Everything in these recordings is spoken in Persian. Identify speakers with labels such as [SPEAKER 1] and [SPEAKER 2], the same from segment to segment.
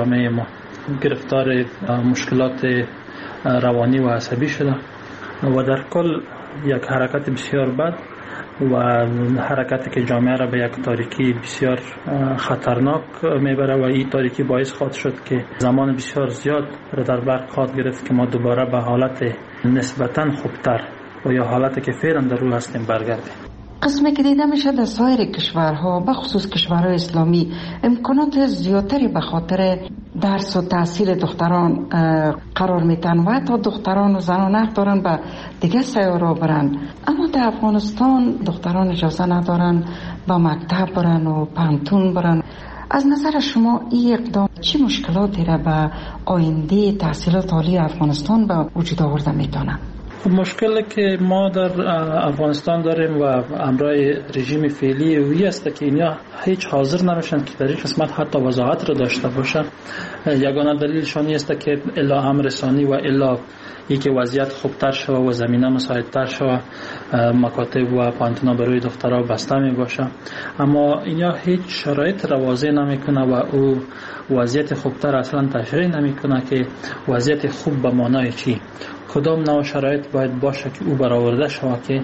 [SPEAKER 1] جامعه ما گرفتار مشکلات روانی و عصبی شده و در کل یک حرکت بسیار بد و حرکتی که جامعه را به یک تاریکی بسیار خطرناک میبره و این تاریکی باعث خواهد شد که زمان بسیار زیاد را در بر خواهد گرفت که ما دوباره به حالت نسبتاً خوبتر و یا حالتی که فعلا در روی هستیم برگردیم.
[SPEAKER 2] قسمی که دیده میشه در سایر کشورها به خصوص کشورهای اسلامی امکانات زیادتری به خاطر درس و تحصیل دختران قرار میتن و حتی دختران و زنان حق دارن به دیگه سیارا برن، اما در افغانستان دختران اجازه ندارن به مکتب برن و پانتون برن. از نظر شما این اقدام چی مشکلاتی را به آینده تحصیلات عالی افغانستان به وجود آورده میتونه؟
[SPEAKER 1] مشکلی که ما در افغانستان داریم و امرای رژیم فعلی اوی است که اینا هیچ حاضر نمیشن که در این قسمت حتی وضاحت را داشته باشن. یگانه دلیلشان است که الا امر ثانی و الا اینکه وضعیت خوبتر شود و زمینه مساعدتر شود، مکاتب و پانتونا برای دخترها بسته می باشه، اما اینا هیچ شرایط را واضح نمیکنه و او وضعیت خوبتر اصلا تشریح نمیکنه که وضعیت خوب به معنای چی، کدام نوع شرایط باید باشه که او برآورده شود که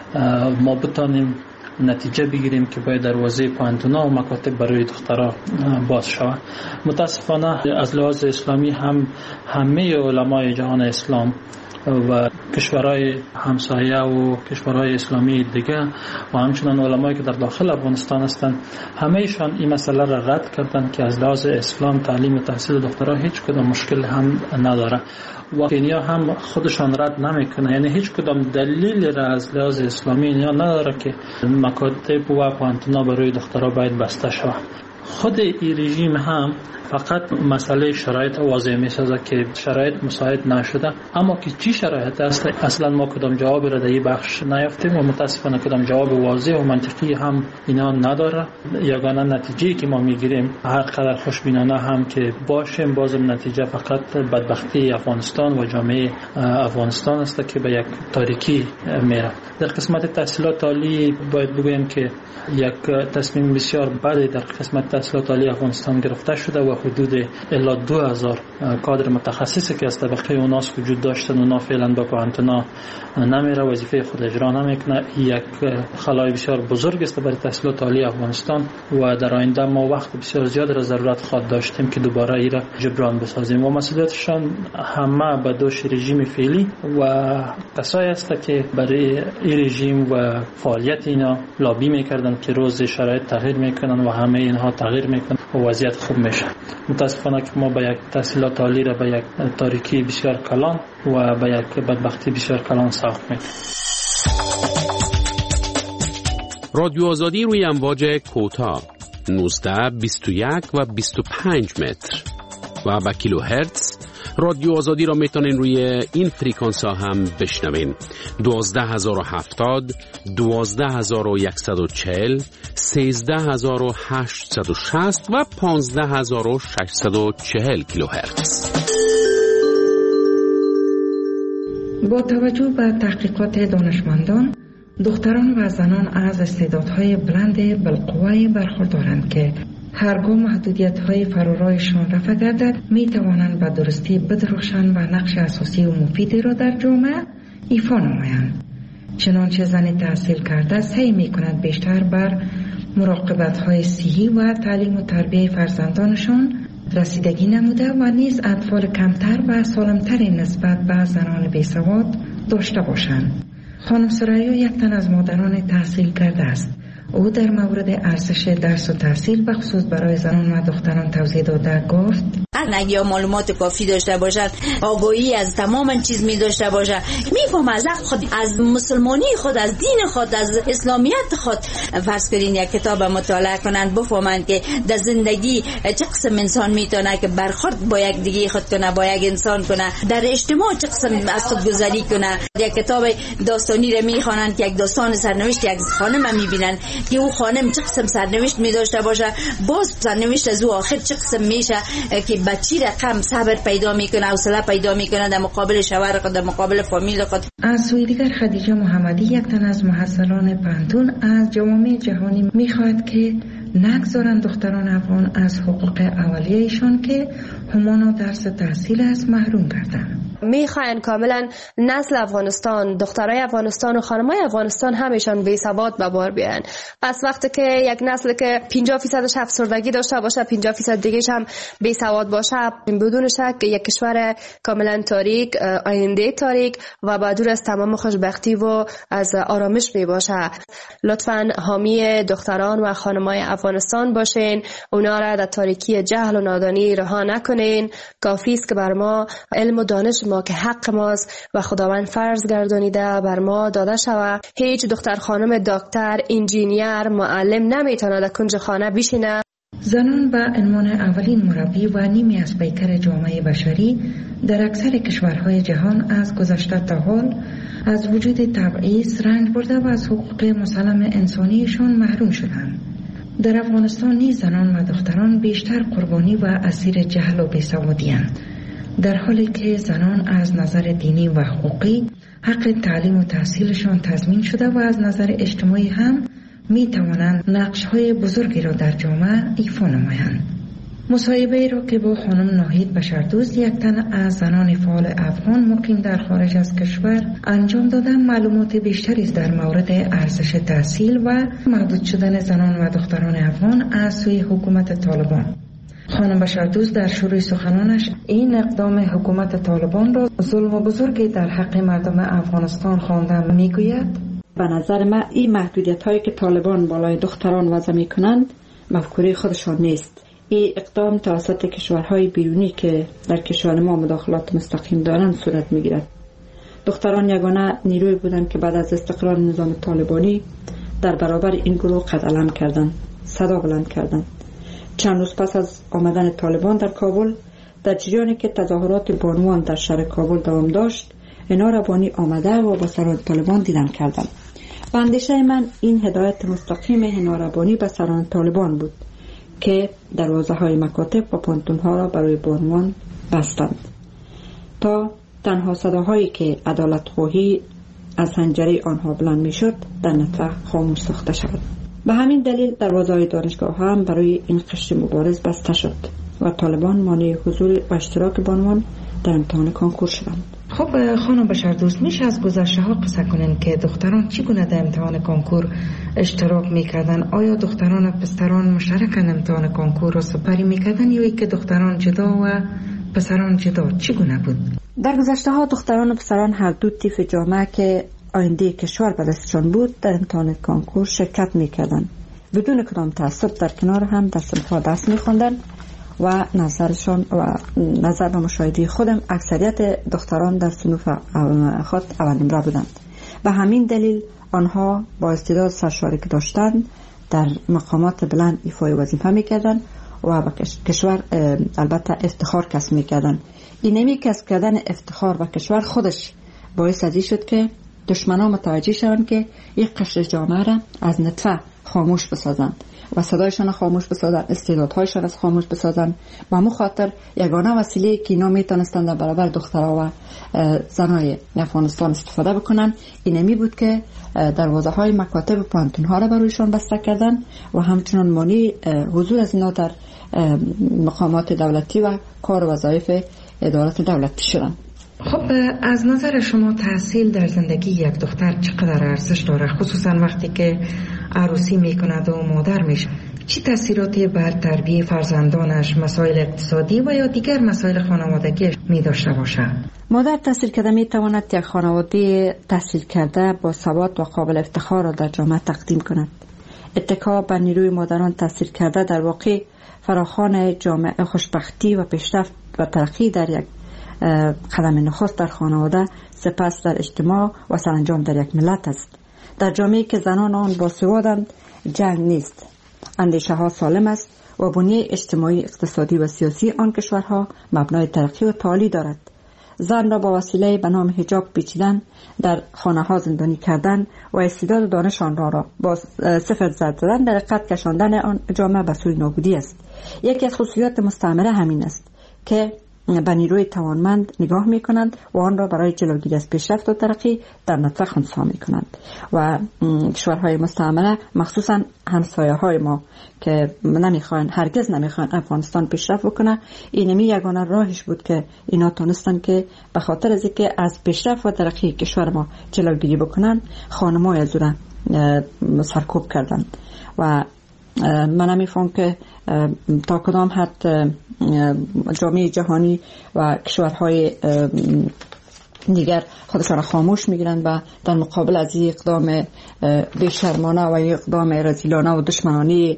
[SPEAKER 1] ما بتانیم نتیجه بگیریم که باید دروازه پانتونا و مکاتب برای دخترها باز شود. متاسفانه از لحاظ اسلامی همه علمای جهان اسلام و کشورهای همسایه و کشورهای اسلامی دیگه و همچنان علمایی که در داخل افغانستان هستند همه‌شان این مسئله را رد کردند که از لحاظ اسلام تعلیم و تحصیل دخترها هیچ کدام مشکل هم نداره و اینیا هم خودشان رد نمیکنه، یعنی هیچ کدام دلیل را از لحاظ اسلامی اینیا نداره که مکاتب و پانتونا برای دخترها باید بسته شود. خود این رژیم هم فقط مسئله شرایط واضح می‌سازه که شرایط مساعد نشده، اما که چی شرایط است اصلا ما کدام جواب را در این بخش نیافتیم و متاسفانه کدام جواب واضح و منطقی هم اینا نداره. یگانه نتیجه‌ای که ما میگیریم هر قدر خوشبینانه هم که باشیم بازم نتیجه فقط بدبختی افغانستان و جامعه افغانستان است که به یک تاریکی میره. در قسمت تحصیلات عالی باید بگویم که یک تصمیم بسیار بدی در قسمت تحصیلات عالی افغانستان گرفته شده و حدود الا 2000 کادر متخصصی که از طبقه اوناس وجود داشتن اونا فعلا به پانتونا نمیره، وظیفه خود اجرا نمیکنه. یک خلای بسیار بزرگ است برای تحصیلات عالی افغانستان و در آینده ما وقت بسیار زیاد را ضرورت خواهد داشتیم که دوباره این را جبران بسازیم و مسئولیتشان همه به دوش رژیم فعلی و کسایی است که برای این رژیم و فعالیت اینا لابی میکردن که روز شرایط تغییر میکنن و همه اینها تغییر میکنن و وضعیت خوب میشه. متاسفانه که ما به یک تحصیلات عالی را به یک تاریکی بسیار کلان و به یک بدبختی بسیار کلان ساخت میکنیم.
[SPEAKER 3] رادیو آزادی روی امواج کوتاه 19 21 و 25 متر و با کیلوهرتز. رادیو آزادی را میتونین روی این فریکانس ها هم بشنوین: 12070 12140 13860 و 15640 کیلوهرتز.
[SPEAKER 2] با توجه به تحقیقات دانشمندان، دختران و زنان از استعدادهای بلند بالقوه برخوردارند که هرگاه محدودیت‌های فرارایشان رفع گردد می‌توانند به درستی بدرخشند و نقش اساسی و مفیدی را در جامعه ایفا نمایند. چنانچه زن تحصیل کرده سعی می‌کند بیشتر بر مراقبت‌های صحی و تعلیم و تربیت فرزندانشان رسیدگی نموده و نیز اطفال کمتر و سالمتری نسبت به زنان بیسواد داشته باشند. خانم سریا یک تن از مادران تحصیل کرده است. او در مورد ارزش درس و تحصیل به خصوص برای زنان و دختران توضیح داده گفت:
[SPEAKER 4] اگه معلومات کافی داشته باشد، آگاهی از تمام چیز می داشته باشد، میفهم از خود، از مسلمانی خود، از دین خود، از اسلامیت خود. فرض کنین یک کتاب مطالعه کنند بفهمند که در زندگی چه قسم انسان میتونه که برخورد با یک دیگه خود کنه، با یک انسان کنه، در اجتماع چه قسم از خود گذری کنه. یک کتاب داستانی را میخوانند که یک داستان سرنوشت یک خانم میبینن که او خانم چه قسم سرنوشت می داشته باشه، باز سرنوشت از او آخر چه قسم میشه که بچی رقم صبر پیدا میکنه، حوصله پیدا میکنه در مقابل شوهر خود، در مقابل فامیل خود.
[SPEAKER 2] از سوی دیگر خدیجه محمدی یک تن از محصلان پانتون از جوامع جهانی میخواهد که نگذارند دختران افغان از حقوق اولیه‌شان که همانا درس تحصیل است محروم گردند.
[SPEAKER 5] میخواین کاملا نسل افغانستان، دخترای افغانستان و خانمای افغانستان همیشان بی سواد به بار بیان. پس وقتی که یک نسل که 50% افسردگی داشته باشه، 50% دیگه‌ش هم بی سواد باشه، بدون شک یک کشور کاملا تاریک، آینده تاریک و با دور از تمام خوشبختی و از آرامش می باشه. لطفاً حامی دختران و خانمای افغانستان باشین، اونا را در تاریکی جهل و نادانی رها نکنین. کافی است که بر ما علم و دانش ما که حق ماست و خداوند فرض گردانیده بر ما داده شود. هیچ دختر خانم دکتر، انجینیر، معلم نمیتونه در کنج خانه بشینه.
[SPEAKER 2] زنان به عنوان اولین مربی و نیمی از پیکر جامعه بشری در اکثر کشورهای جهان از گذشته تا حال از وجود تبعیض رنج برده و از حقوق مسلم انسانیشان محروم شدند. در افغانستان نیز زنان و دختران بیشتر قربانی و اسیر جهل و بیسوادی‌اند، در حالی که زنان از نظر دینی و حقوقی حق تعلیم و تحصیلشان تضمین شده و از نظر اجتماعی هم می توانند نقش‌های بزرگی را در جامعه ایفا نمایند. مصاحبه را که با خانم ناهید بشردوست، یک تن از زنان فعال افغان مقیم در خارج از کشور انجام دادن، معلومات بیشتری در مورد ارزش تحصیل و محدود شدن زنان و دختران افغان از سوی حکومت طالبان. خانم بشردوست در شروع سخنانش این اقدام حکومت طالبان را ظلم بزرگی در حق مردم افغانستان خوانده میگوید:
[SPEAKER 6] به نظر من این محدودیت هایی که طالبان بالای دختران وضع میکنند مفکوره خودشان نیست. این اقدام توسط کشورهای بیرونی که در کشور ما مداخلات مستقیم دارند صورت میگیرد. دختران یگانه نیروی بودند که بعد از استقرار نظام طالبانی در برابر این گروه قد علم کردند، صدا بلند کردند. چند روز پس از آمدن طالبان در کابل، در جریانی که تظاهرات بانوان در شهر کابل دوام داشت، اینا را بانی آمده و با سران طالبان دیدن کردند. و اندیشه من این هدایت مستقیم هنا ربانی به سران طالبان بود که دروازه های مکاتب و پانتون ها را برای بانوان بستند تا تنها صداهایی که عدالت خواهی از حنجره آنها بلند می شد در نطفه خاموش ساخته شود. به همین دلیل دروازه های دانشگاه هم برای این قشر مبارز بسته شد و طالبان مانع حضور و اشتراک بانوان در امتحان کنکور شدند.
[SPEAKER 2] خب خانم بشردوست، میشه از گذشته ها قصه کنین که دختران چگونه در امتحان کنکور اشتراک میکردن؟ آیا دختران و پسران مشترکاً امتحان کنکور را سپری میکردن یا که دختران جدا و پسران جدا؟ چگونه بود؟
[SPEAKER 6] در گذشته ها دختران و پسران هر دو طیف جامعه که آینده کشور به دستشان بود در امتحان کنکور شرکت میکردند. بدون کدام تعصب در کنار هم در صنف‌ها درس میخواندند و نظر و مشاهده خودم اکثریت دختران در صنوف خود اول نمره بودند. به همین دلیل آنها با استعداد سرشاری که داشتند در مقامات بلند ایفای وظیفه میکردند و به کشور البته افتخار کسب میکردند. اینمی کسب کردن افتخار و کشور خودش باعث ازی شد که دشمنان متوجه شوند که یک قشر جامعه را از نطفه خاموش بسازند و صدایشان خاموش بسازند، استعدادهایشان از خاموش بسازند. با همون خاطر یگانه وسیله که اینا میتونستند در برابر دخترها و زنای افغانستان استفاده بکنن اینمی بود که دروازه های مکاتب و پانتون ها را برویشان بسته کردن و همچنان مانع حضور از اینا در مقامات دولتی و کار و وظایف ادارات دولتی شدن.
[SPEAKER 2] خب از نظر شما تحصیل در زندگی یک دختر چقدر ارزش داره، خصوصا وقتی که عروسی میکند و مادر میشه؟ چه تأثیراتی بر تربیت فرزندانش، مسائل اقتصادی و یا دیگر مسائل خانوادگی می داشته باشد؟
[SPEAKER 6] مادر تحصیل کرده می تواند یک خانواده تحصیل کرده با سواد و قابل افتخار را در جامعه تقدیم کند. اتکا بر نیروی مادران تحصیل کرده در واقع فراخوان جامعه خوشبختی و پیشرفت و ترقی در یک قدم نخست در خانواده، سپس در اجتماع و سرانجام در یک ملت است. در جامعه که زنان آن باسوادند جنگ نیست، اندیشه ها سالم است و بنیه اجتماعی، اقتصادی و سیاسی آن کشورها مبنای ترقی و تعالی دارد. زن را با وسیله به نام حجاب پیچیدن، در خانه ها زندانی کردن و استعداد و دانش آن را با صفر ضرب زدن در قد کشاندن آن جامعه به سوی نابودی است. یکی از خصوصیات مستعمره همین است که به نیروی توانمند نگاه میکنند و آن را برای جلوگیری از پیشرفت و ترقی در نطفه خنثی میکنند و کشورهای مستعمره مخصوصا همسایه‌های ما که هرگز نمیخوان افغانستان پیشرفت بکنه، اینمی یگانه راهش بود که اینا تونستن که به خاطر از اینکه از پیشرفت و ترقی کشور ما جلوگیری بکنن خانم‌های از اون سرکوب کردن و من نمیفهم که تا کدام حد جامعه جهانی و کشورهای دیگر خودشان خاموش میگیرند و در مقابل از این اقدام بیشرمانه و اقدام رذیلانه و دشمنانه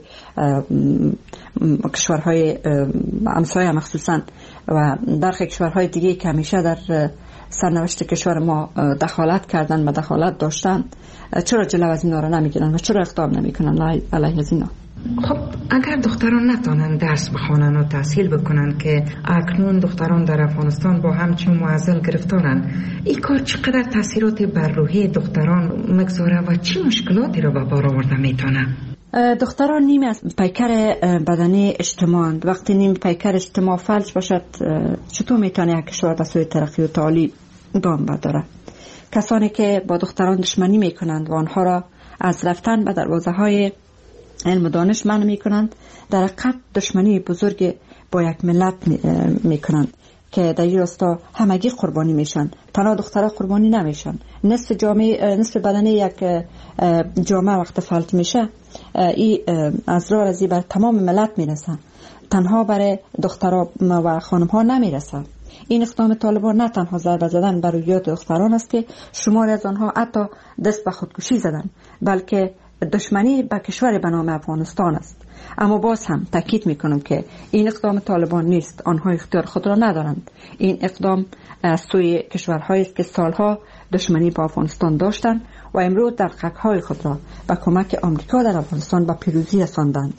[SPEAKER 6] کشورهای همسایه مخصوصا و برخی کشورهای دیگه که همیشه در سرنوشت کشور ما دخالت کردن و دخالت داشتن، چرا جلو از اینا را نمیگیرن و چرا اقدام نمیکنن علیه از اینا؟
[SPEAKER 2] خب اگر دختران نتونن درس بخوانن و تحصیل بکنن که اکنون دختران در افغانستان با همچین معضل گرفتارن، این کار چقدر تاثیرات بر روحی دختران مگذاره و چه مشکلاتی را به بار آورده میتونه؟
[SPEAKER 6] دختران نیمی از پیکر بدنی اجتماع، وقتی نیم پیکر اجتماع فلج باشد چطور میتونه یک کشور به سوی ترقی و تعالی گام برداره؟ کسانی که با دختران دشمنی میکنند و آنها را از رفتن به دروازه های علم و دانش منع میکنند، در حقیقت دشمنی بزرگ با یک ملت میکنند که در این راستا همگی قربانی میشن. تنها دخترها قربانی نمیشن، نصف جامعه، نصف بدن یک جامعه وقت فلج میشه این از راه رزی بر تمام ملت میرسن، تنها برای دخترها و خانمها نمیرسن. این اقدام طالبان نه تنها ضربه زدن بر روحیات دختران است که شمار از آنها حتی دست به خودکشی زدن، بلکه دشمنی به کشور به نام افغانستان است. اما باز هم تاکید میکنم که این اقدام طالبان نیست، آنها اختیار خود را ندارند. این اقدام از سوی کشورهایی است که سالها دشمنی با افغانستان داشتند و امروز در حقهای خود را با کمک آمریکا در افغانستان به پیروزی رساندند.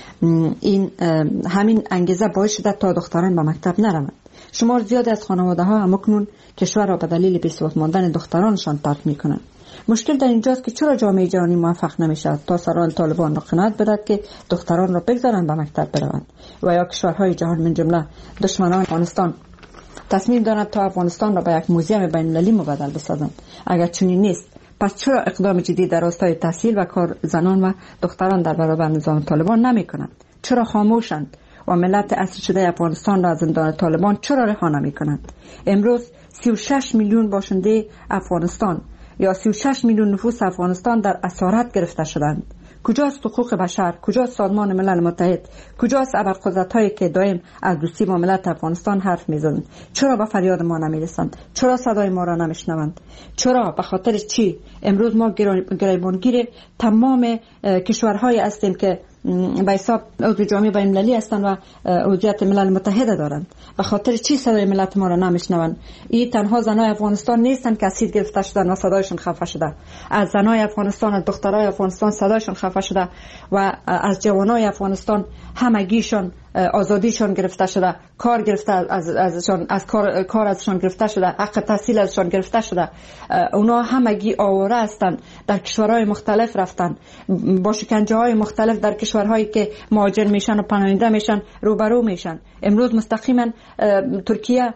[SPEAKER 6] این همین انگیزه باعث شده تا دختران به مکتب نروند. شمار زیاد از خانواده ها همکنون کشور را به دلیل بی‌ثبات ماندن دخترانشان ترک میکنند. مشکل در اینجاست که چرا جامعه جهانی موفق نمیشد تا سران طالبان را قناعت بدهد که دختران را بگذارند به مکتب بروند و یا کشورهای جهان من جمله دشمنان افغانستان تصمیم دارند تا افغانستان را به یک موزیم بین‌المللی مبدل بسازند. اگر چنین نیست، پس چرا اقدام جدی در راستای تحصیل و کار زنان و دختران در برابر نظام طالبان نمی‌کنند؟ چرا خاموشند و ملت اسیر شده افغانستان را از زندان طالبان چرا رها نمی‌کنند؟ امروز 36 میلیون باشنده افغانستان یا 36 میلیون نفوس افغانستان در اسارت گرفته شدند. کجاست حقوق بشر؟ کجاست سازمان ملل متحد؟ کجاست ابرقدرت‌هایی که دائم از دوستی با ملت افغانستان حرف می‌زنند؟ چرا به فریاد ما نمی‌رسند؟ چرا صدای ما را نمی‌شنوند؟ چرا به خاطر چی امروز ما گریبانگیر تمام کشورهایی هستیم که به حساب عضو جامعه بین‌المللی هستند و عضویت ملل متحد دارند؟ به خاطر چی صدای ملت ما را نمی‌شنوند؟ این تنها زنای افغانستان نیستند که اسیر گرفته شدند و صدایشان خفه شده. از زنای افغانستان، از دخترای افغانستان صدایشان خفه شده و از جوانای افغانستان همگیشان آزادیشان گرفته شده، کار گرفته ازشان، از کار ازشان گرفته شده، حق تحصیل ازشان گرفته شده. اونا همگی آواره هستند، در کشورهای مختلف رفتن، با شکنجه‌های مختلف در کشورهایی که مهاجر میشن و پناهنده میشن روبرو میشن. امروز مستقیما ترکیه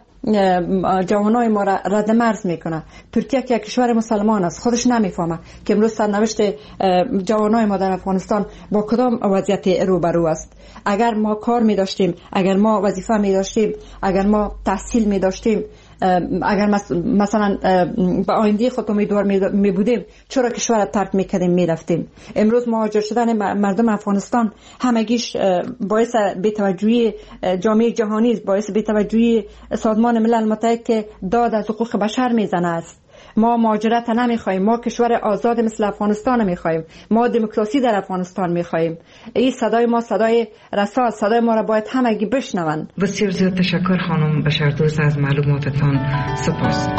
[SPEAKER 6] جوانای ما را رد مرز میکنه. ترکیه که یک کشور مسلمان است خودش نمیفهمه که امروز سرنوشت جوانای ما در افغانستان با کدام وضعیت روبرو است. اگر ما کار می داشتیم، اگر ما وظیفه می داشتیم، اگر ما تحصیل می داشتیم، اگر مثلا به آینده خود امیدوار می بودیم، چرا کشور را ترک می کردیم می رفتیم؟ امروز مهاجر شدن مردم افغانستان همگیش باعث بی‌توجهی جامعه جهانی است، باعث بی‌توجهی سازمان ملل متحد که داد از حقوق بشر میزنه است. ما مهاجرت نمیخوایم، ما کشور آزاد مثل افغانستان میخوایم، ما دموکراسی در افغانستان میخوایم. این صدای ما صدای رسا، صدای ما را باید همگی بشنوند.
[SPEAKER 2] بسیار زیاد تشکر خانم بشردوست، از معلوماتتان سپاس.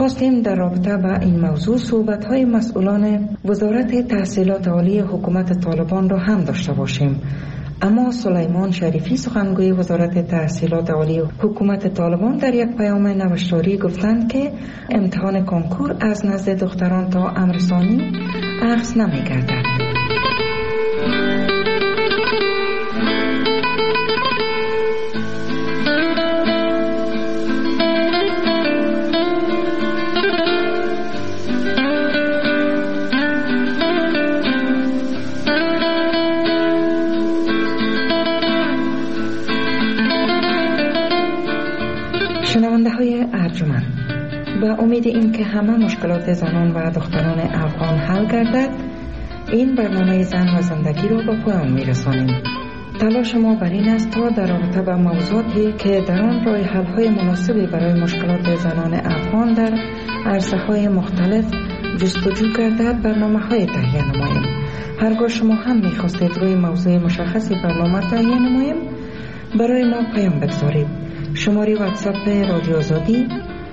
[SPEAKER 2] خواستیم در رابطه با این موضوع صحبت‌های مسئولان وزارت تحصیلات عالی حکومت طالبان را هم داشته باشیم. اما سلیمان شریفی سخنگوی وزارت تحصیلات عالی حکومت طالبان در یک پیام نوشتاری گفتند که امتحان کنکور از نزد دختران تا امر ثانی اخذ نمی‌گردد. شنونده های ارجمند، با امید این که همه مشکلات زنان و دختران افغان حل گردد، این برنامه زن و زندگی را به پایان می‌رسانیم. تلاش ما بر این است تا در رابطه با موضوعاتی که در آن راه حل‌های مناسبی برای مشکلات زنان افغان در عرصه‌های مختلف جستجو گردد برنامه‌های تهیه نماییم. هرگاه شما هم می‌خواستید روی موضوع مشخصی برنامه تهیه نماییم، برای ما پیام بگذارید. شماره واتساپ رادیو آزادی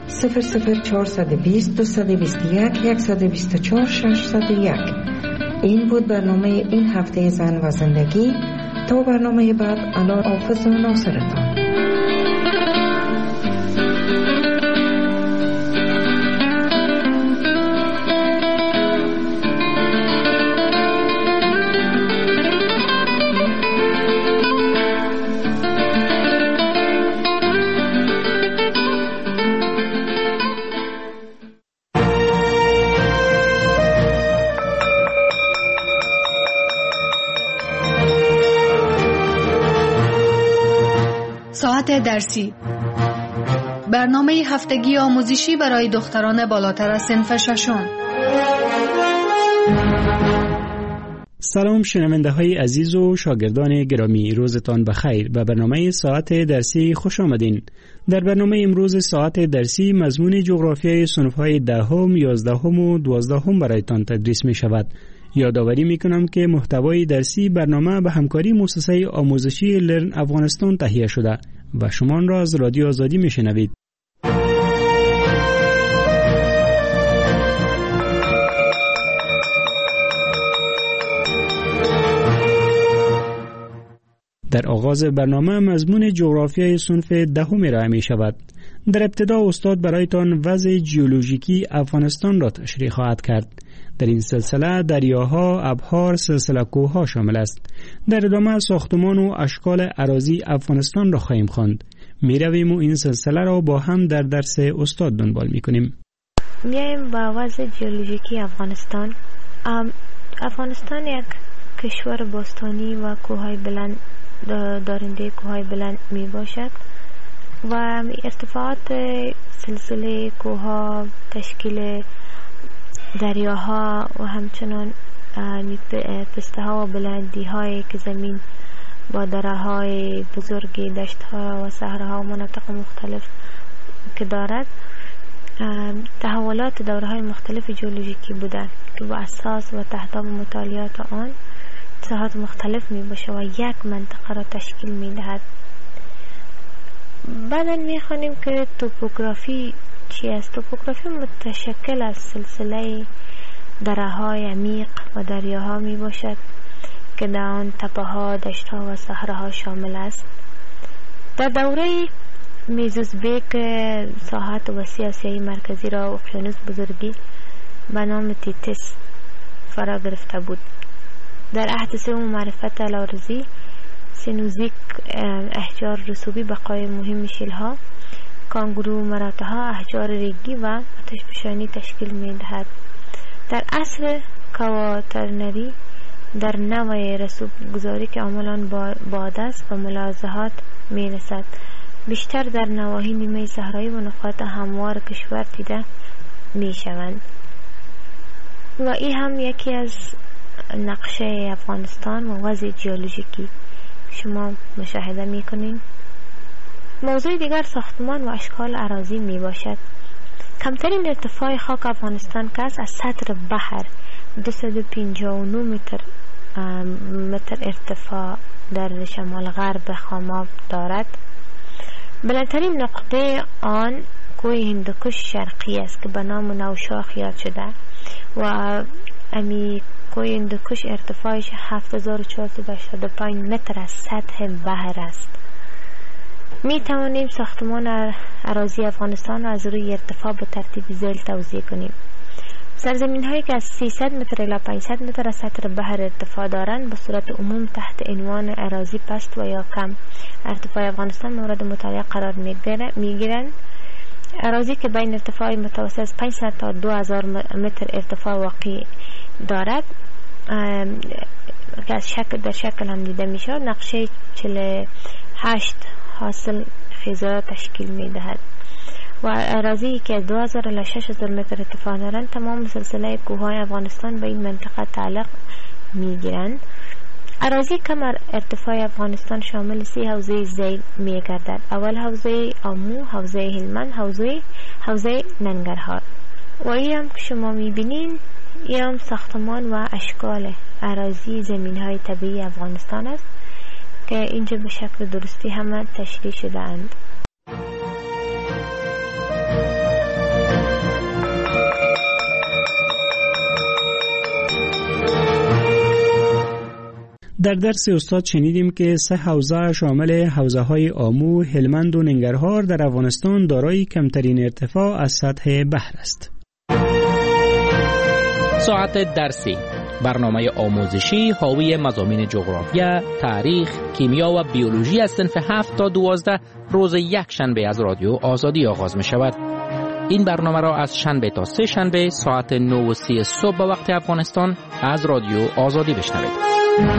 [SPEAKER 2] 00420 221 124 601. این بود برنامه این هفته زن و زندگی. تا برنامه بعد، الله حافظ و ناصرتان.
[SPEAKER 7] ساعت درسی، برنامه هفتگی آموزشی برای دختران بالاتر از صنف ششم.
[SPEAKER 8] سلام شنونده های عزیز و شاگردان گرامی، روزتان بخیر. به برنامه ساعت درسی خوش آمدین. در برنامه امروز ساعت درسی مضمون جغرافیای صنف‌های 10ام، 11ام و 12ام برایتان تدریس می شود. یادآوری میکنم که محتوای درسی برنامه به همکاری مؤسسه آموزشی لرن افغانستان تهیه شده و شما آن را از رادیو آزادی میشنوید. در آغاز برنامه مضمون جغرافیای صنف 10م ارائه می شود. در ابتدا استاد برایتان وضع جیولوژیکی افغانستان را تشریح خواهد کرد. در این سلسله دریاها، ابحار، سلسله کوه‌ها شامل است. در ادامه ساختمان و اشکال اراضی افغانستان را خواهیم خواند. می‌رویم و این سلسله را با هم در درس استاد دنبال می‌کنیم.
[SPEAKER 9] میایم با وضع جیولوژیکی افغانستان. افغانستان یک کشور باستانی و کوههای بلند دارنده کوههای بلند می باشد و ارتفاعات سلسله کوه‌ها، تشکیل دریاها و همچنان پسته ها و بلندی هایی که زمین با دره های بزرگی، دشت ها و صحراها و مناطق مختلف که دارد، تحولات دوره های مختلف جیولوژیکی بودند که با اساس و تحت مطالعات آن ساحات مختلف می باشه و یک منطقه را تشکیل می دهد. بعدا می خوانیم که توپوگرافی چی است؟ توپوگرافی متشکل از سلسله دره‌های عمیق و دریاها می باشد که در آن تپه‌ها، دشت‌ها و صحراها شامل است. در دوره میزوزبیک ساحات وسیع آسیای مرکزی را اقیانوس بزرگی به نام تیتس فرا گرفته بود. در عهد سوم معرفت الارضی سینوزیک احجار رسوبی بقای مهم شیل‌ها، کانگورو مراتها، احجار ریگی و آتشفشانی تشکیل می دهد. در عصر کواترنری در نوع رسوب گذاری که عملاً باد است و ملاحظات می رسد، بیشتر در نواحی نیمه صحرایی و نقاط هموار کشور دیده می شوند. و این هم یکی از نقشه افغانستان و وضع جیولوژیکی شما مشاهده می کنین. موضوع دیگر ساختمان و اشکال اراضی می باشد. کمترین ارتفاع خاک افغانستان که از سطح بحر 259 متر ارتفاع در شمال غرب خاماب دارد. بلندترین نقطه آن کوه هندوکش شرقی است که به نام نوشاخ یاد شده و امی کوه هندوکش ارتفاعش 7485 متر از سطح بحر است. می توانیم ساختمان اراضی افغانستان را از روی ارتفاع به ترتیب ذیل توزیع کنیم. سرزمین هایی که از 300 متر الی 500 متر از سطح بحر ارتفاع دارند به صورت عموم تحت عنوان اراضی پست و یا کم ارتفاع افغانستان مورد مطالعه قرار می گیرند. اراضی که بین ارتفاع متوسط از 500 تا 2000 متر ارتفاع واقع دارد که از در شکل هم دیده می شود نقشه 48 حاصل خیزه تشکیل می دهد و اراضی که از 2000 الی 6000 متر ارتفاع دارند تمام سلسله کوههای افغانستان به این منطقه تعلق می گیرند. اراضی کم ارتفاع افغانستان شامل 3 حوزه ذیل می گردد. اول حوزه آمو، حوزه هلمند، حوزه ننگرهار. و این هم که شما می بینین این هم ساختمان و اشکال اراضی زمین های طبیعی افغانستان است که اینجا به شکل درستی همه تشریح شده اند.
[SPEAKER 8] در درس استاد شنیدیم که 3 حوزه شامل حوزه های آمو، هلمند و ننگرهار در افغانستان دارای کمترین ارتفاع از سطح بحر است.
[SPEAKER 10] ساعت درسی، برنامه آموزشی حاوی مضامین جغرافیا، تاریخ، کیمیا و بیولوژی از صنف 7 تا 12 روز یک شنبه از رادیو آزادی آغاز می شود. این برنامه را از شنبه تا 3 شنبه ساعت 9:30 صبح به وقت افغانستان از رادیو آزادی بشنوید.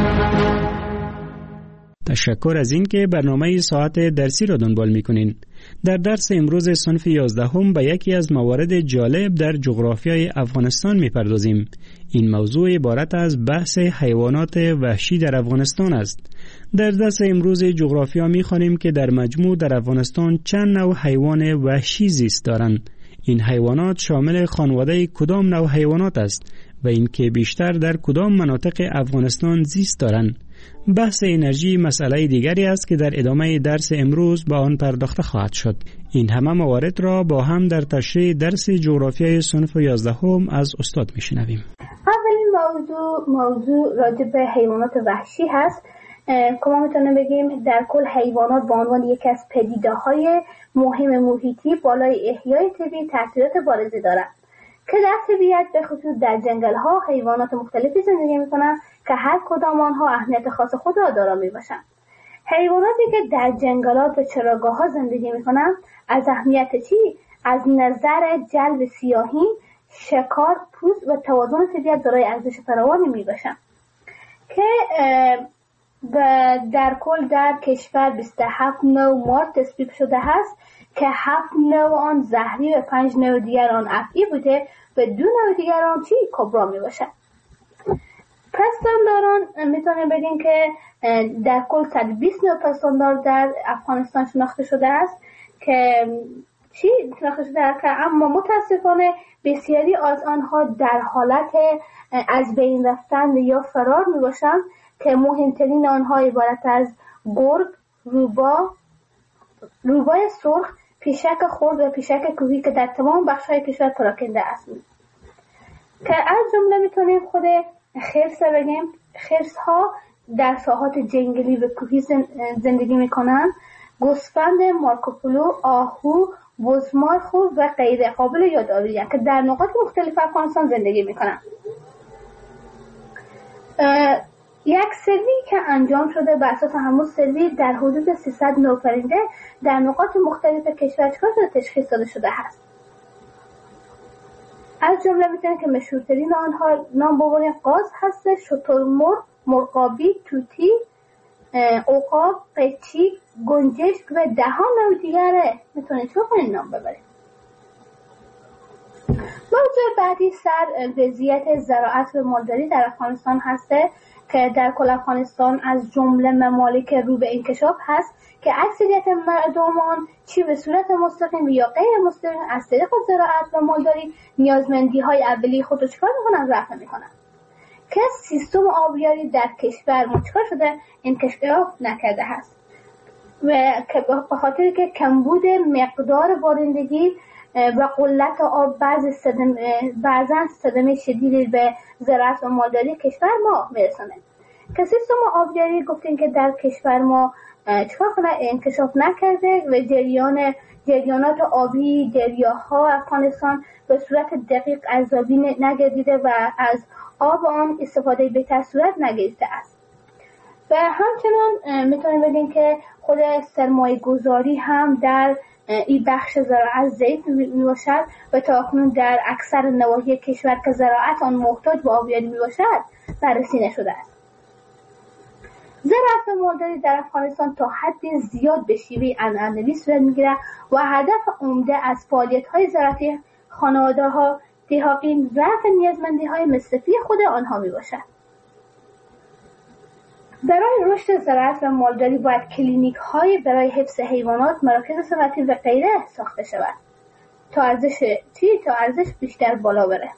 [SPEAKER 8] تشکر از این که برنامه ساعت درسی را دنبال می‌کنین. در درس امروز صنف 11 به یکی از موارد جالب در جغرافیای افغانستان می‌پردازیم. این موضوع عبارت از بحث حیوانات وحشی در افغانستان است. در درس امروز جغرافیا می‌خوانیم که در مجموع در افغانستان چند نوع حیوان وحشی زیست دارند. این حیوانات شامل خانواده کدام نوع حیوانات است و اینکه بیشتر در کدام مناطق افغانستان زیست دارند. بحث انرژی مسئله دیگری است که در ادامه درس امروز با آن پرداخته خواهد شد. این همه موارد را با هم در تشریح درس جغرافیای صنف 11 از استاد میشنویم.
[SPEAKER 11] اولین موضوع راجع به حیوانات وحشی هست که ما میتونیم بگیم در کل حیوانات به عنوان یکی از پدیده‌های مهم محیطی بالای احیای طبیعی تاثیرات بارزی دارند که در طبیعت به خصوص در جنگل‌ها حیوانات مختلفی زندگی می‌کنند که هر کدام آنها اهمیت خاص خود را دارا میباشند. حیواناتی که در جنگلات و چراگاه‌ها زندگی می‌کنند از اهمیت چی؟ از نظر جلب سیاحین، شکار، پوست و توازن طبیعت دارای ارزش فراوانی میباشند که در کل در کشور 27 نوع مار تصویب شده است که 7 نوع آن زهری و 5 نوع دیگر آن افعی بوده و 2 نوع دیگر آن چی؟ کبرا می باشد. پستانداران میتونیم بگیم که در کل 120 نوع پستاندار در افغانستان شناخته شده است که چی شناخته شده است که اما متاسفانه بسیاری از آنها در حالت از بین رفتن یا فرار می باشند که مهمترین آنها عبارت از گرگ، روبای سرخ، پیشک خرد و پیشک کوهی که در تمام بخش‌های کشور پراکنده است. که از جمله میتونیم خود خرس بگیم. خرس‌ها در ساحات جنگلی و کوهی زندگی میکنند. گوسفند، مارکوپولو، آهو، بزمارخو و غیره قابل یادآوری‌اند که در نقاط مختلف افغانستان زندگی میکنند. یک سروی که انجام شده بر اساس همون سروی در حدود 300 نوع پرنده در نقاط مختلف کشور تشخیص داده شده است. از جمله میتونیم که مشهورترین آنها نام ببریم قاز هست، شترمرغ، مرغابی، توتی، عقاب، قیچی، گنجشک و 10 نوع دیگره میتونیم چه کنیم نام ببریم. موضوع بعدی سر وضعیت زراعت و مالداری در افغانستان هسته که در کل افغانستان از جمله ممالک رو به انکشاف هست که اکثریت مردمان چی به صورت مستقیم یا غیر مستقیم از طریق زراعت و مالداری نیازمندی های اولیه خود رو چکار میکنن؟ رفع میکنن که سیستم آبیاری در کشور مچکار شده انکشاف نکرده هست. و به خاطر که کمبود مقدار بارندگی و قلت آب بعضا صدمه شدیدی به زراعت و مالداری کشور ما میرسونه. که سیستم آبیاری گفتیم که در کشور ما چکار کنه انکشاف نکرده و جریانات آبی دریاها افغانستان به صورت دقیق ارزیابی نگردیده و از آب آن استفاده بهتر صورت نگرفته است. و همچنان میتونیم بگیم که خود سرمایه گذاری هم در این بخش زراعت ضعیف میباشد و تا اکنون در اکثر نواحی کشور که زراعت آن محتاج به آبیاری میباشد بررسی نشده است. زراعت و مالداری در افغانستان تا حد زیاد به شیوه عنعنوی صورت میگیرد و هدف عمده از فعالیت‌های زراعتی خانواده‌ها دهاقین رفع نیازمندی‌های مصرفی خود آنها میباشد. برای رشد زراعت و مالداری باید کلینیک‌های برای حفظ حیوانات، مراکز صنعتی و غیره ساخته شود تا ارزش بیشتر بالا بره.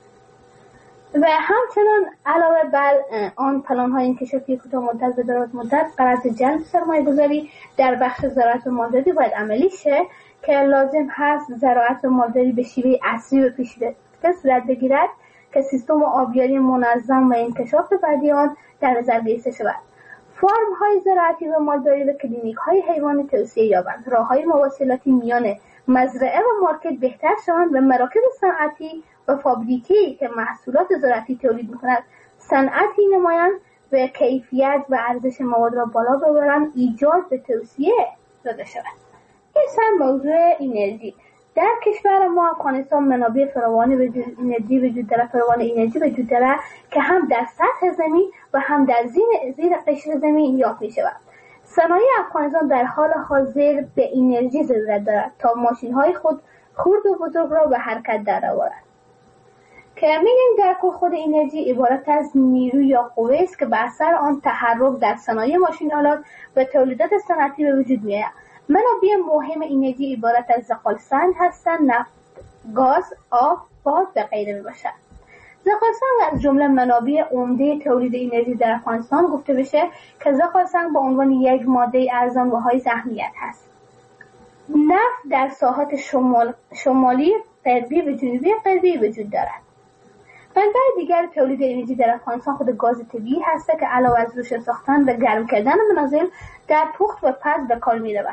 [SPEAKER 11] و همچنان علاوه بر آن پلان‌های انکشافی کوتاه مدت و دراز مدت غرض جلب سرمایه‌گذاری در بخش زراعت و مالداری باید عملی شه که لازم هست زراعت و مالداری به شیوه اصلی و پیشرفته صورت بگیرد که سیستم آبیاری منظم و انکشاف بعدی آن در نظر گرفته شود. فرم‌های زراعتی و مالداری و کلینیک‌های حیوانی توسعه یابند، راه‌های مواصلاتی میان مزرعه و مارکت بهتر شوند و مراکز صنعتی و فابریکی که محصولات زراعتی تولید می‌کند صنعتی نمایند و کیفیت و ارزش مواد را بالا ببرند، ایجاد به توسعه داده شود. این سر موضوع انرژی. در کشور ما افغانستان منابع فراوان انرژی وجود دارد که هم در سطح زمین و هم در زیر قشر زمین یافت می‌شود. صنایع افغانستان در حال حاضر به انرژی ضرورت دارد تا ماشین‌های خرد و بزرگ را به حرکت درآورد. که می‌گیم در کل خود انرژی عبارت از نیروی یا قوه است که به اثر آن تحرک در صنایع ماشین‌آلات و تولیدات صنعتی به وجود می‌آید. منابع مهم انرژی عبارت از زغال‌سنگ هستند، نفت، گاز، آب، باد و غیره میباشد. زغال‌سنگ از جمله منابع عمده تولید انرژی در افغانستان گفته بشه که زغال‌سنگ به عنوان یک ماده ارزان و حائز اهمیت است. نفت در ساحات شمالی غربی و جنوبی غربی وجود دارد. منبع دیگر تولید انرژی در افغانستان خود گاز طبیعی هست که علاوه از روشن ساختن و گرم کردن منازل در پخت و پز به کار می‌رود.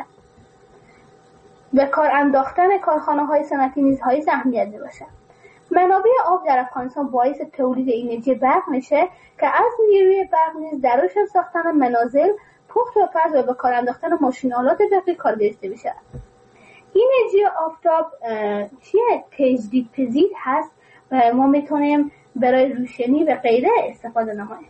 [SPEAKER 11] به کار انداختن کارخانه‌های صنعتی نیز حائز اهمیت می‌باشد. منابع آب در افغانستان باعث تولید انرژی برق میشه که از نیروی برق نیز در روشن ساختن منازل، پخت و پز و به کار انداختن ماشین‌آلات برقی کار گرفته میشه. انرژی آفتاب تجدیدپذیر هست و ما میتونیم برای روشنی و غیره استفاده نماییم.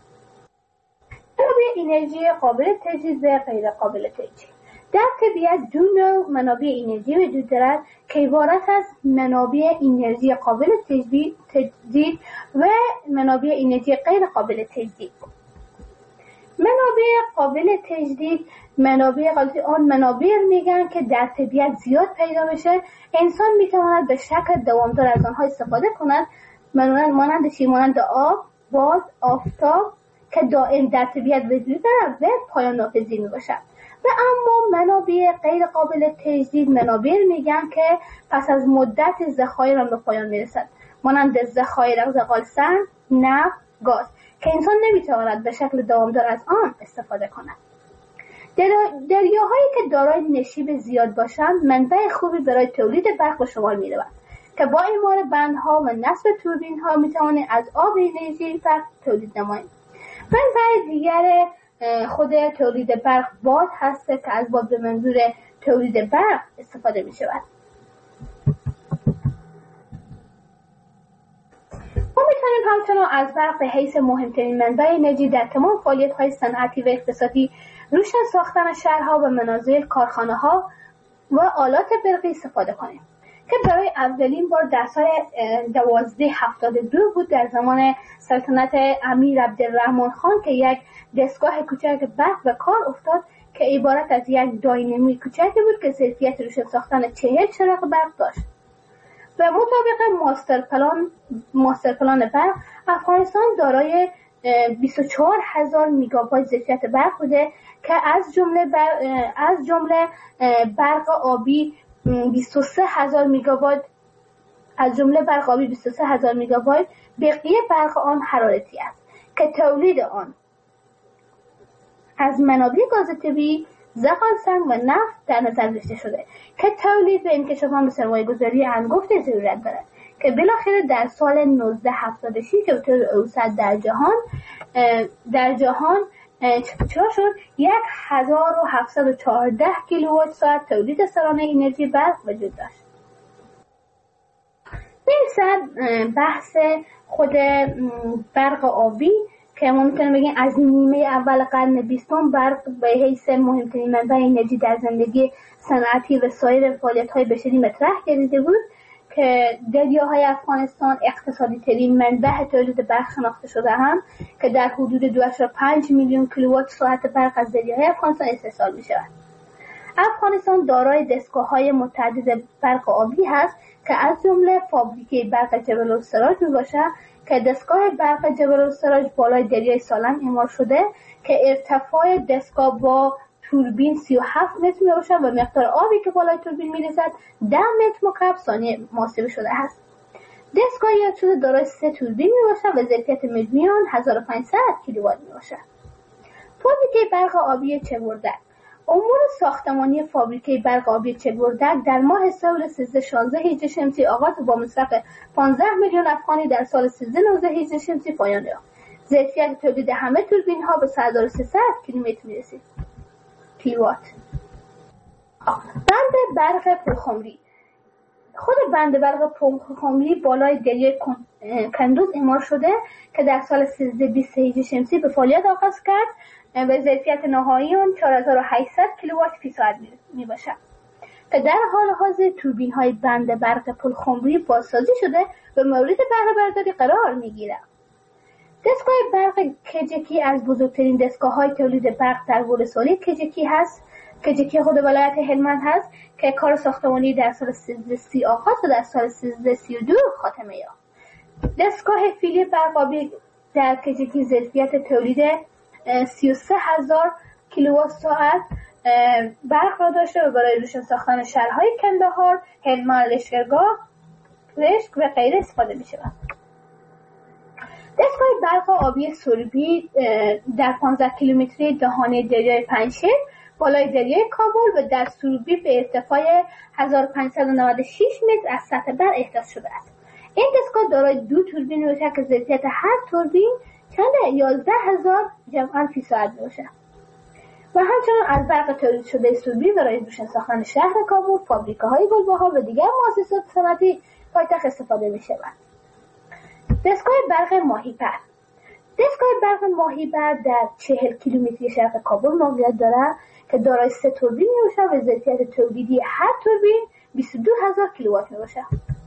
[SPEAKER 11] منابع انرژی قابل تجدید و غیر قابل تجدید. در طبیعت دو نوع منابع انرژی وجود دارد که عبارت از منابع انرژی قابل تجدید و منابع انرژی غیر قابل تجدید. منابع قابل تجدید آن منابع میگن که در طبیعت زیاد پیدا میشه، انسان میتواند به شکل دوامدار از آنها استفاده کند، مانند آب، باد، آفتاب که دائم در طبیعت وجود دارد و پایان ناپذیر میباشد. و اما منابع غیر قابل تجدید منابع میگن که پس از مدت ذخایر به پایان میرسد، مانند ذخایر زغال‌سنگ، نفت، گاز که انسان نمیتواند به شکل دوامدار از آن استفاده کند. دریاهایی که دارای نشیب زیاد باشند منبع خوبی برای تولید برق به شمار می‌روند که با اعمار بندها و نصب توربین‌ها میتوانیم از آب انرژی برق تولید نماییم. منبع دیگر خود تولید برق باد هست که از باد به منظور تولید برق استفاده می شود. ما میتونیم همچنان از برق به حیث مهمترین منبع انرژی در تمام فعالیت‌های صنعتی و اقتصادی، روشن ساختن شهرها و منازل، کارخانه‌ها و آلات برقی استفاده کنیم که برای اولین بار در سال 1272 بود در زمان سلطنت امیر عبدالرحمن خان که یک دستگاه کوچک برق به کار افتاد که عبارت از یک داینامی کوچکی بود که ظرفیت روشن ساختن 40 چراغ برق داشت. و مطابق ماستر پلان برق افغانستان دارای 24,000 میگابایت ظرفیت برق بوده که از جمله برق آبی 23,000 میگابایت، از جمله برق آبی 23,000 میگابایت، بقیه برق آن حرارتی است که تولید آن از منابع گاز طبیعی، زغال‌سنگ و نفت در نظر گرفته شده که تولید و انکشافان به سرمایه‌گذاری هنگفت ضرورت دارد که بالاخره در سال 1986 که به طور اوسط در جهان چرا شد 1714 کیلووات ساعت تولید سالانه انرژی برق وجود داشت. میرسد بحث خود برق آبی که ما میتونیم بگیم از نیمه اول قرن 20 برق به حیث مهمترین منبع انرژی در زندگی صنعتی و سایر فعالیت‌های بشری مطرح گردیده بود که دریاهای افغانستان اقتصادی ترین منبع تولید برق شناخته شده هم که در حدود 2.5 میلیون کیلووات ساعت برق از دریاهای افغانستان استحصال می شود. افغانستان دارای دستگاه‌های متعدد برق آبی هست که از جمله فابریکه برق جبل السراج می باشد که دستگاه برق جبل السراج بالای دریای سالم اعمار شده که ارتفاع دستگاه با توربین 37 متر می باشد و مقدار آبی که بالای توربین می رسد 10 متر مکعب ثانیه محاسبه شده است. دستگاه یاد شده دارای 3 توربین می باشد و ظرفیت مجموعی آن 1500 کیلووات می باشد. فابریکه برق آبی چگوردک. امور ساختمانی فابریکه برق آبی چگوردک در ماه سال 1316 هجری شمسی آغاز با مصرف 15 میلیون افغانی در سال 1319 هجری شمسی پایان یافت. ظرفیت تولید همه توربین ها به 1300 کیلومتر می رسید. کیلووات. بند برق پرخمری. خود بند برق پرخمری بالای دریای کندوز اعمار شده که در سال 1320 هجری شمسی به فعالیت آغاز کرد و ظرفیت نهایی آن 4800 کیلووات فی ساعت می باشد که در حال حاضر توربین های بند برق پرخمری بازسازی شده و مورد بهره برداری قرار می گیرد. دستگاه برق کجکی از بزرگترین دستگاه های تولید برق در ولسوالی کجکی هست. کجکی خود ولایت هلمند هست که کار ساختمانی در سال 1330 آغاز و در سال 1332 خاتمه یافت. دستگاه فیلی برق آبی در کجکی ظرفیت تولید 33,000 کیلووات ساعت برق را داشته و برای روشن ساختن شهرهای کندهار، هلمند، لشکرگاه، رشت و غیره استفاده می شود. دستگاه برق آبی سربی در 15 کیلومتری دهانه دریای پنجشیر بالای دریای کابل و در سربی به ارتفاع 1596 متر از سطح بر احداث شده است. این دستگاه دارای 2 توربین میباشد که ظرفیت هر توربین چند 11,000 جمعاً فی ساعت میباشد و همچنان از برق تولید شده سربی برای روشن ساختن شهر کابل، فابریکه‌های گلبهار و دیگر مؤسسات صنعتی پایتخت استفاده میشود. دستگاه برق ماهیپر. دستگاه برق ماهیپر در 40 کیلومتری شرق کابل موقعیت دارد که دارای 3 توربین میباشد و ظرفیت تولیدی هر توربین 22,000 کیلووات میباشد.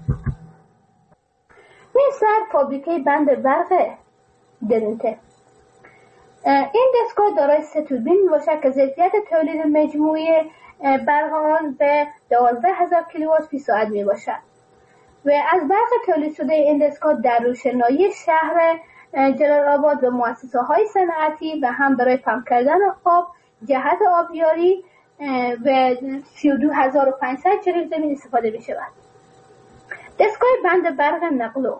[SPEAKER 11] مثل فابریکه بند برق درونته. این دستگاه دارای 3 توربین میباشد که ظرفیت تولید مجموعی برق آن به 12,000 کیلووات فی ساعت میباشد و از برق تولید شده این دستگاه در روشنایی شهر جلال آباد و مؤسسه های صنعتی و هم برای پمپ کردن آب جهت آبیاری و 32,500 جریب زمین استفاده می شود. دستگاه بند برق نقلو.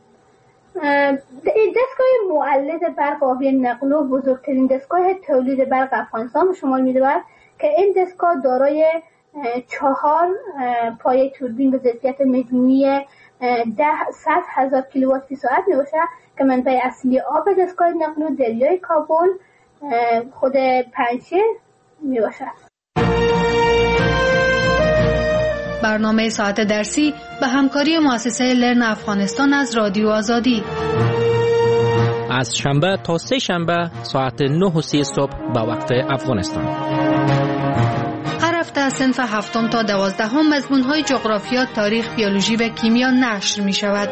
[SPEAKER 11] دستگاه مولد برق آبی نقلو بزرگترین دستگاه تولید برق افغانستان به شمار می رود که این دستگاه دارای 4 پایه توربین به ظرفیت مجموعی 100,000 کیلووات فی ساعت می باشد که منبع اصلی آب دستگاه نقلو دریای کابل خود پنجشیر می باشد.
[SPEAKER 7] برنامه ساعت درسی به همکاری مؤسسه لرن افغانستان از رادیو آزادی
[SPEAKER 10] از شنبه تا 3 شنبه ساعت 9:30 صبح به وقت افغانستان.
[SPEAKER 7] هر هفته از صنف 7 تا 12 مضمون‌های جغرافیا، تاریخ، بیولوژی و کیمیا نشر می شود.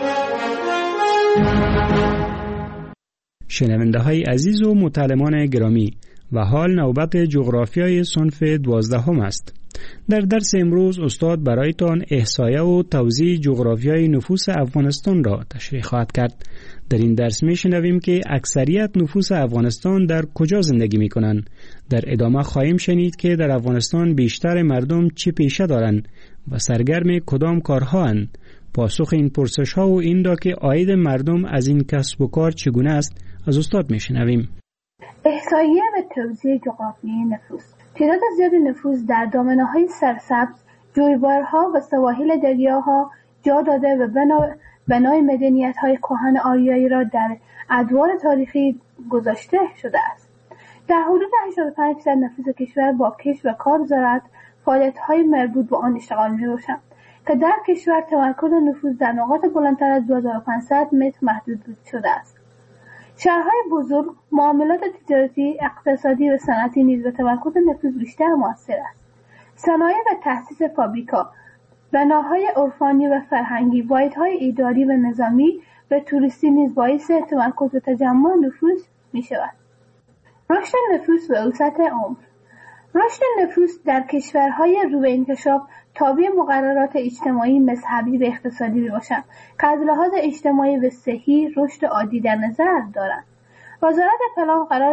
[SPEAKER 8] شنونده های عزیز و متعلمان گرامی، و حال نوبت جغرافیای صنف 12 است. در درس امروز استاد برایتان احصایه و توزیع جغرافیای نفوس افغانستان را تشریح خواهد کرد. در این درس میشنویم که اکثریت نفوس افغانستان در کجا زندگی میکنند. در ادامه خواهیم شنید که در افغانستان بیشتر مردم چه پیشه دارند و سرگرم کدام کارها اند. پاسخ این پرسش ها و این را که عاید مردم از این کسب و کار چگونه است از استاد میشنویم.
[SPEAKER 11] احصایه و توزیع جغرافیایی نفوس. تعداد زیاد نفوس در دامنه‌های سرسبز، جویبارها و سواحل دریاها جا داده و بنای مدنیت‌های کهن آریایی را در ادوار تاریخی گذاشته شده است. در حدود 85% نفوس کشور با کشت و کار زراعت فعالیت‌های مربوط به آن اشتغال می‌باشند که در کشور تمرکز نفوس در نقاط بلندتر از 2500 متر محدود شده است. شهرهای بزرگ، معاملات تجارتی، اقتصادی و صنعتی نیز به تمرکز نفوس بیشتر مؤثر است. صنایع و تأسیس فابریکا، بناهای عرفانی و فرهنگی، واحدهای اداری و نظامی و توریستی نیز باعث تمرکز و تجمع نفوس می شود. رشد نفوس و اوسط عمر. رشد نفوس در کشورهای رو به انکشاف تابع مقررات اجتماعی، مذهبی و اقتصادی میباشد که از لحاظ اجتماعی و صحی رشد عادی در نظر دارند. وزارت پلان قرار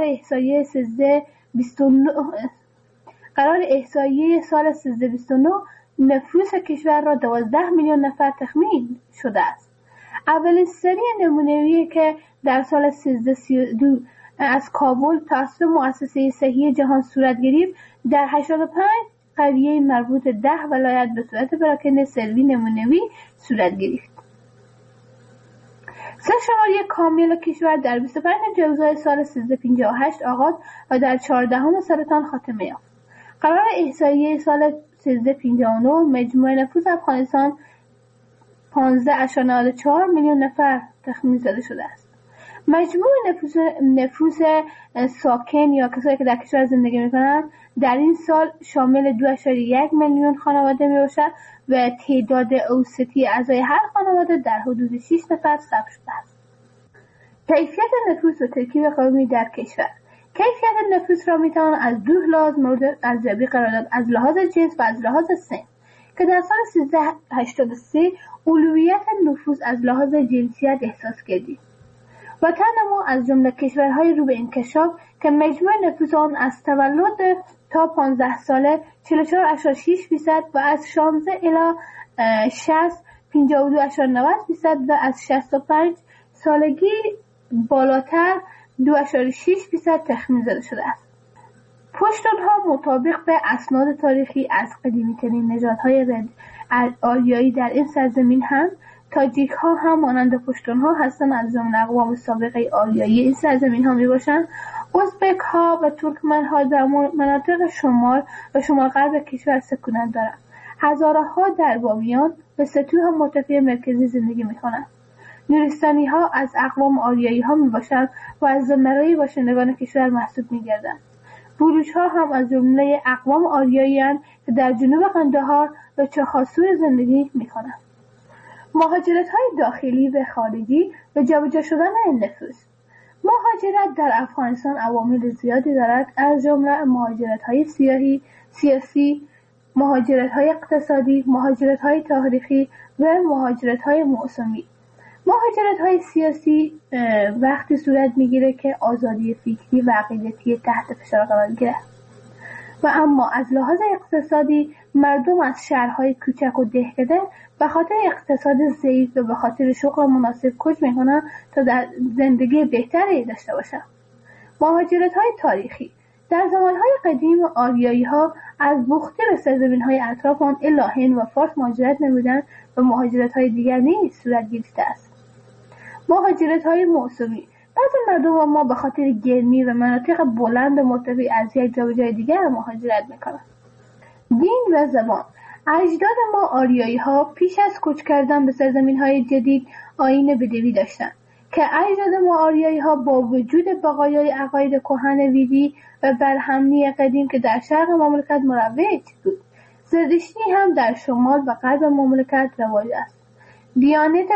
[SPEAKER 11] احصایه سال 1329 نفوس کشور را 12 میلیون نفر تخمین شده است. اولین سری نمونه‌ای که در سال 1332 از کابل توسط مؤسسه صحی جهان صورت گرفت در 85 قریه مربوط 10 ولایت به صورت پراکنده سروی نمونه‌ای صورت گرفت. سرشماری کامل کشور در 25 جوزای سال 1358 آغاز و در 14 سرطان خاتمه یافت. قرار احصایه سال 1359 مجموع نفوس افغانستان 15.4 میلیون نفر تخمین زده شده است. مجموع نفوس ساکن یا کسایی که در کشور زندگی میکنند در این سال شامل 2.1 میلیون خانواده میباشد و تعداد اوسطی اعضای هر خانواده در حدود 6 نفر ثبت شده است. کیفیت نفوس و ترکیب قومی در کشور. کیفیت نفوس را میتوان از دو لحاظ مورد ارزیابی قرار داد: از لحاظ جنس و از لحاظ سن، که در سال 1383 اولویت نفوس از لحاظ جنسیت احساس کردیم. وطن ما از جمله کشورهای رو به انکشاف که مجموع نفوس آن از تولد تا 15 ساله 44.6% و از 16 الی 60 52.90% و از 65 سالگی بالاتر 2.6% تخمین زده شده است. پشتونها مطابق به اسناد تاریخی از قدیمی‌ترین نژادهای آریایی در این سرزمین هم تاجیک ها هم مانند پشتون ها هستند، از جمله اقوام سابقه آریایی این سرزمین ها می باشند. ازبک ها و ترکمن ها در مناطق شمال و شمال غرب کشور سکونت دارند. هزاره ها در بامیان و سطوح مرتفع مرکزی زندگی می کنند. نورستانی ها از اقوام آریایی ها می باشند و از زمره‌ی باشندگان کشور محسوب می گردند. بلوچ ها هم از جمله اقوام آریایی هستند که در جنوب قندهار و چخاسور زندگی می کنند. مهاجرت‌های داخلی و خارجی و جابجا شدن نفوس. مهاجرت در افغانستان عوامل زیادی دارد، از جمله مهاجرت‌های سیاسی، مهاجرت‌های اقتصادی، مهاجرت‌های تاریخی و مهاجرت‌های موسمی. مهاجرت‌های سیاسی وقتی صورت می‌گیره که آزادی فکری و عقیدتی تحت فشار قرار گیرد. و اما از لحاظ اقتصادی مردم از شهرهای کوچک و دهکده به خاطر اقتصاد ضعیف و به خاطر شغل مناسب کوچ میکنن تا در زندگی بهتری داشته باشن. مهاجرت‌های تاریخی. در زمانهای قدیم آریایی ها از بوختی به سرزمین‌های اطراف آن الی هند و فارس مهاجرت نمودند و مهاجرت‌های دیگر نیز صورت گرفته است. مهاجرت‌های موسمی. بعضی مردم ما به خاطر گرمی و مناطق بلند و مرتفع از یک جا به جای دیگر مهاجرت میکنند. دین و زبان. اجداد ما آریایی ها پیش از کوچ کردن به سرزمین های جدید آیین بدوی داشتند که اجداد ما آریایی ها با وجود بقایای عقاید کهن ویدی و برهمنی قدیم که در شرق مملکت مروج بود، زرتشتی هم در شمال و غرب مملکت رواج است.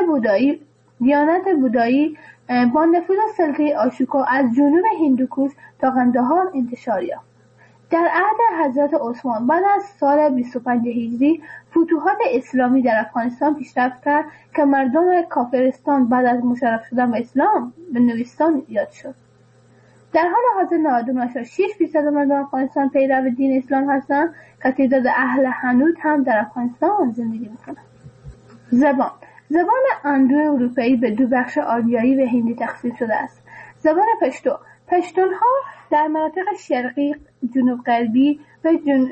[SPEAKER 11] دیانت بودایی با نفوذ سلطه آشوکا از جنوب هندوکوش تا قندهار انتشار یافت. در عهد حضرت عثمان بعد از سال 25 هجری فتوحات اسلامی در افغانستان پیشرفت کرد که مردم کافرستان بعد از مشرف شدن به اسلام به نوستان یاد شد. در حال حاضر 99.6% مردم افغانستان پیرو دین اسلام هستند که تعداد اهل هنود هم در افغانستان زندگی میکنند. زبان اندو اروپایی به دو بخش آریایی و هندی تقسیم شده است. زبان پشتونها در مناطق شرقی، جنوب غربی و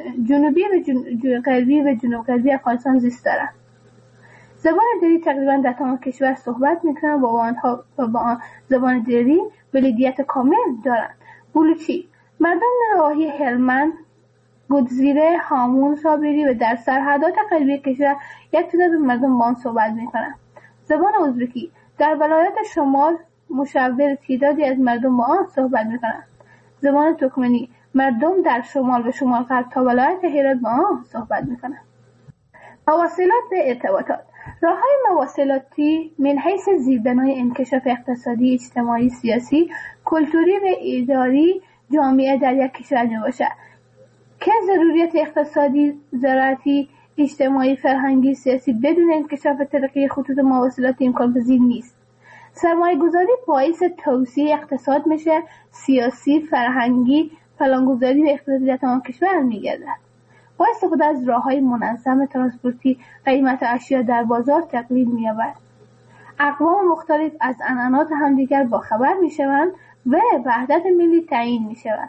[SPEAKER 11] جنوب غربی افغانستان زیست دارند. زبان دری تقریبا در تمام کشور صحبت میکنند و با زبان دری بلدیت کامل دارند. بلوچی مردم نواحی هلمند، گودزیره، هامون، صابری و در سرحدات غربی کشور یک تعداد مردم با آن صحبت میکنند. زبان ازبکی در ولایت شمال مشاور تعدادی از مردم با آن صحبت میکنند. زبان ترکمنی مردم در شمال و شمال غرب تا ولایت هرات با آن صحبت میکنند. مواصلات و ارتباطات راههای مواصلاتی من حیث زیربنای انکشاف اقتصادی، اجتماعی، سیاسی، کلتوری و اداری جامعه در یک کشور میباشد که ضروریات اقتصادی، زراعتی، اجتماعی، فرهنگی، سیاسی بدون انکشاف ترقی خطوط مواصلاتی امکان پذیر نیست. سرمایه گذاری باعث توسعه اقتصاد میشه، سیاسی، فرهنگی، پلانگذاری و اقتصادی در تمام کشور میگردد. با استفاده از راههای منظم ترانسپورتی قیمت اشیا در بازار تقلیل می‌یابد. اقوام مختلف از عنعنات همدیگر با خبر میشوند و وحدت ملی تعیین میشود.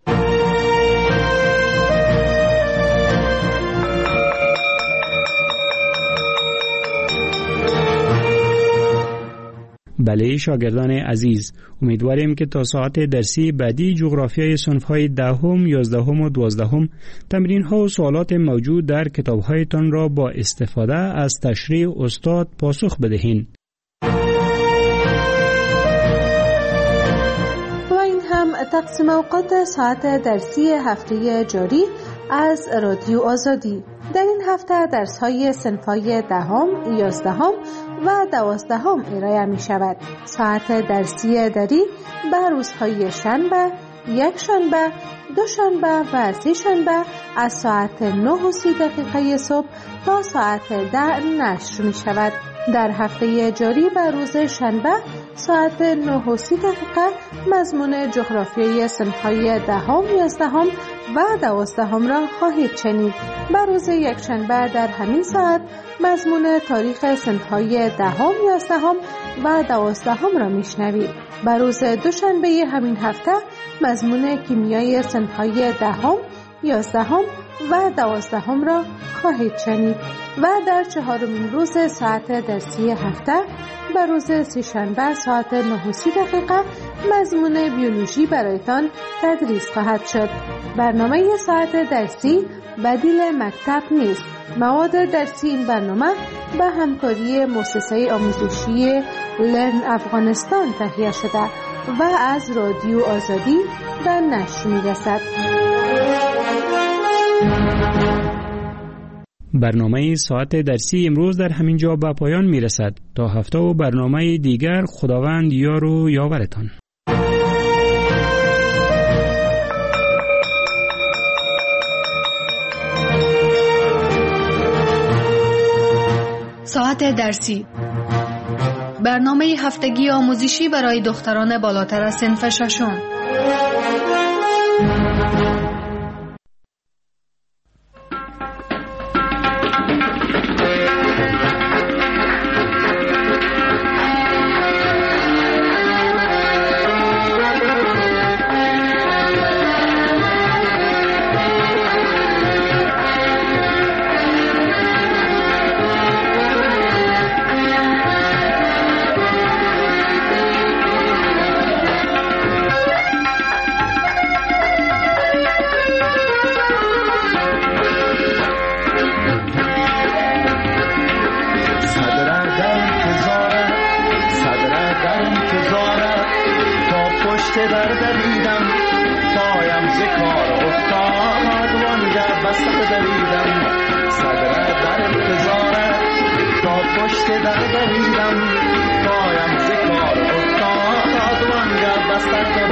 [SPEAKER 8] بله شاگردان عزیز، امیدواریم که تا ساعت درسی بعدی جغرافیای صنف‌های 10، 11 و 12 تمرین‌ها و سوالات موجود در کتاب‌هایتان را با استفاده از تشریح استاد پاسخ بدهید.
[SPEAKER 7] و این هم تقسیم اوقات ساعت درسی هفته جاری از رادیو آزادی. در این هفته درس‌های صنف‌های 10، 11 و 12 ارائه می شود. ساعت درسی دری به روزهای شنبه، یک شنبه، دو شنبه و سه شنبه از ساعت 9:30 صبح تا ساعت 10 نشر می شود. در هفته جاری به روز شنبه ساعت 9:30 مضمون جغرافیای صنف‌های 10، 11 و 12 را خواهید شنید. به روز یک شنبه در همین ساعت مضمون تاریخ صنف‌های 10، 11 و 12 را میشنوید. به روز دوشنبه همین هفته مضمون کیمیای صنف‌های 10، 11 و 12 را خواهید شنید. و در 4مین روز ساعت درسی هفته به روز سه‌شنبه ساعت 9:30 مضمون بیولوژی برایتان تدریس خواهد شد. برنامه ساعت درسی بدیل مکتب نیست. مواد درسی این برنامه به همکاری مؤسسه آموزشی لرن افغانستان تهیه شده و از رادیو آزادی به نشر می‌رسد.
[SPEAKER 8] برنامه ساعت درسی امروز در همین جا به پایان می‌رسد. تا هفته و برنامه دیگر خداوند یار و یاورتان.
[SPEAKER 7] ساعت درسی برنامه هفتگی آموزشی برای دختران بالاتر از صنف ششم.
[SPEAKER 12] پایم ز کار افتاد وانگه بستر